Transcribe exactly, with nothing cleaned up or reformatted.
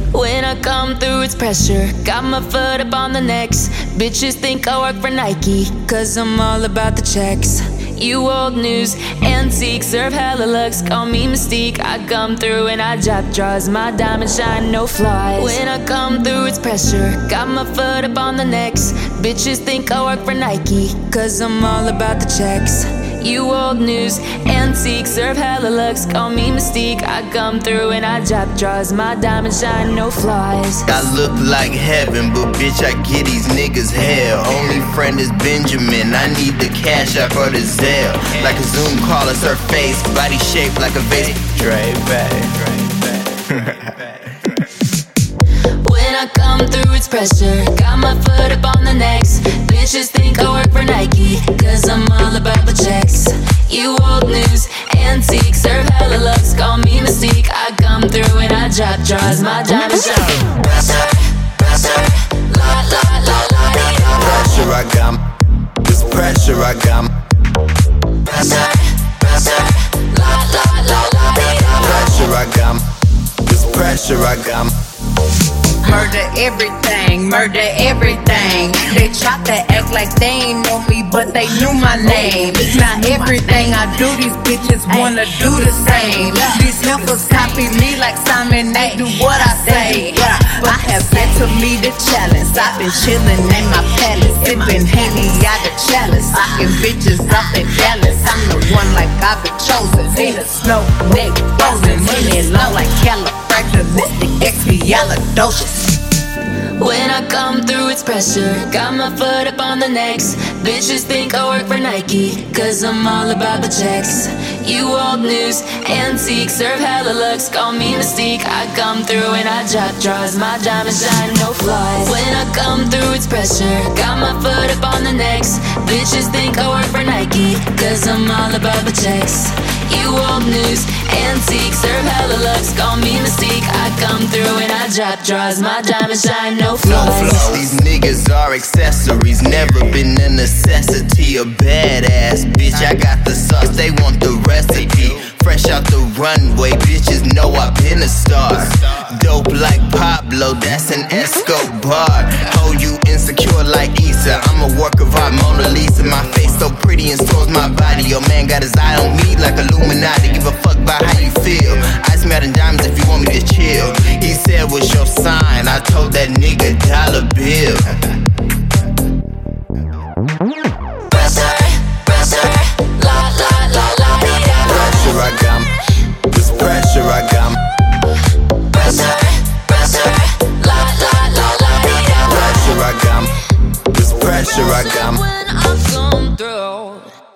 When I come through, it's pressure. Got my foot up on the next. Bitches think I work for Nike, cause I'm all about the checks. You old news, antique, serve hella looks, call me Mystique. I come through and I drop draws, my diamond shine, no flies. When I come through, it's pressure. Got my foot up on the next. Bitches think I work for Nike, cause I'm all about the checks. You old news, antique, serve hella looks, call me Mystique. I come through and I drop draws, my diamond shine, no flies. I look like heaven, but bitch, I get these niggas hell. Only friend is Benjamin, I need the cash out for the Zelle. Like a Zoom call, it's her face, body shaped like a vase. Dre back. When I come through, it's pressure. Got my foot up on the next. Bitches think I work for Nike, cause I'm all about the checks. You old news, antique, serve hella looks, call me Mystique. I come through and I drop draws, my diamond shine. Pressure, pressure, la la la la dee da. Pressure I got, this pressure I got. Pressure, pressure, la la la la dee da. Pressure I got, this pressure I got. Murder everything, murder everything. They try to act like they ain't know me, but they knew my name. Now everything I do, these bitches wanna do the same. These heifers copy me like Simon, they do what I say. I have yet to meet a challenge. I've been chillin' in my palace, sippin' Henny out of chalice, fucking bitches off in Dallas. I'm the one like I've been chosen. In the snow, neck frozen, money long like califragilistic, expialidocious. When I come through, it's pressure. Got my foot up on the next. Bitches think I work for Nike, cause I'm all about the checks. You old news, antique, serve hella looks, call me Mystique. I come through and I drop draws, my diamond shine, no flies. When I come through, it's pressure. Got my foot up on the next. Bitches think I work for Nike, cause I'm all about the checks. You old news, antique, serve hella looks, call me Mystique. I come through and I drop draws, my diamond shine, no flaws. These niggas are accessories, never been a necessity. A badass bitch, I got the sauce, they want the recipe. Fresh out the runway, bitches know I've been a star. Dope like Pablo, that's an Escobar. Oh, you insecure like Issa, I'm a work of art, Mona Lisa. My face so pretty and so's my body. Your man got his eye on me like Illuminati. Give a fuck about how you feel. Ice me out in diamonds if you want me to chill. He said, what's your sign? I told that nigga dollar bill. Pressure, pressure, la la la la dee da. Pressure I got, this pressure I got. Pressure, pressure, la la la la dee da. Pressure I got, this pressure I got. When I come through.